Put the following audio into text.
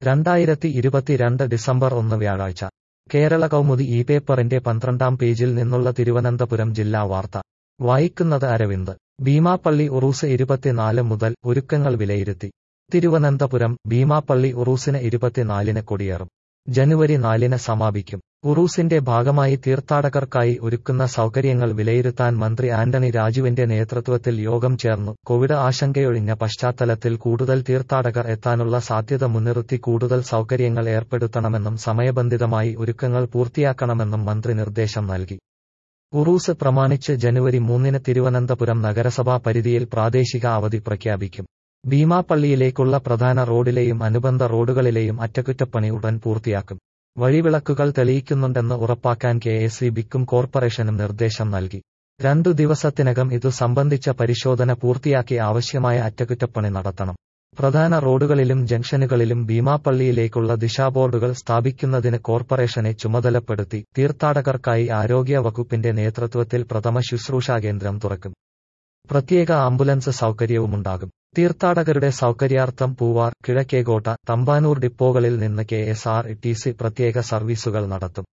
2022 December 1 വ്യാഴാഴ്ച കേരള കൗമുദി ഈ പേപ്പറിന്റെ 12-ാം പേജിൽ നിന്നുള്ള തിരുവനന്തപുരം ജില്ലാ വാർത്ത വായിക്കുന്നത് അരവിന്ദ്. ഭീമാപ്പള്ളി ഉറൂസ് 24 മുതൽ ഒരുക്കങ്ങൾ വിലയിരുത്തി. തിരുവനന്തപുരം ഭീമാപ്പള്ളി ഉറൂസിന് 24-ന് കൊടിയേറും. ജനുവരി 4-ന് സമാപിക്കും. ഉറൂസിന്റെ ഭാഗമായി തീർത്ഥാടകർക്കായി ഒരുക്കുന്ന സൗകര്യങ്ങൾ വിലയിരുത്താൻ മന്ത്രി ആന്റണി രാജുവിന്റെ നേതൃത്വത്തിൽ യോഗം ചേർന്നു. കോവിഡ് ആശങ്കയൊഴിഞ്ഞ പശ്ചാത്തലത്തിൽ കൂടുതൽ തീർത്ഥാടകർ എത്താനുള്ള സാധ്യത മുൻനിർത്തി കൂടുതൽ സൗകര്യങ്ങൾ ഏർപ്പെടുത്തണമെന്നും സമയബന്ധിതമായി ഒരുക്കങ്ങൾ പൂർത്തിയാക്കണമെന്നും മന്ത്രി നിർദ്ദേശം നൽകി. ഉറൂസ് പ്രമാണിച്ച് ജനുവരി 3-ന് തിരുവനന്തപുരം നഗരസഭാ പരിധിയിൽ പ്രാദേശിക അവധി പ്രഖ്യാപിക്കും. ഭീമാപ്പള്ളിയിലേക്കുള്ള പ്രധാന റോഡിലെയും അനുബന്ധ റോഡുകളിലെയും അറ്റകുറ്റപ്പണി ഉടൻ പൂർത്തിയാക്കും. വഴിവിളക്കുകൾ തെളിയിക്കുന്നുണ്ടെന്ന് ഉറപ്പാക്കാൻ കെഎസ്ഇബിക്കും കോർപ്പറേഷനും നിർദ്ദേശം നൽകി. 2 ദിവസത്തിനകം ഇതു സംബന്ധിച്ച പരിശോധന പൂർത്തിയാക്കി ആവശ്യമായ അറ്റകുറ്റപ്പണി നടത്തണം. പ്രധാന റോഡുകളിലും ജംഗ്ഷനുകളിലും ഭീമാപ്പള്ളിയിലേക്കുള്ള ദിശാബോർഡുകൾ സ്ഥാപിക്കുന്നതിന് കോർപ്പറേഷനെ ചുമതലപ്പെടുത്തി. തീർത്ഥാടകർക്കായി ആരോഗ്യ വകുപ്പിന്റെ നേതൃത്വത്തിൽ പ്രഥമ ശുശ്രൂഷാ കേന്ദ്രം തുറക്കും. പ്രത്യേക ആംബുലൻസ് സൗകര്യവുമുണ്ടാകും. തീർത്ഥാടകരുടെ സൗകര്യാർത്ഥം പൂവാർ, കിഴക്കേകോട്ട, തമ്പാനൂർ ഡിപ്പോകളിൽ നിന്ന് കെഎസ്ആർടിസി പ്രത്യേക സർവീസുകൾ നടത്തും.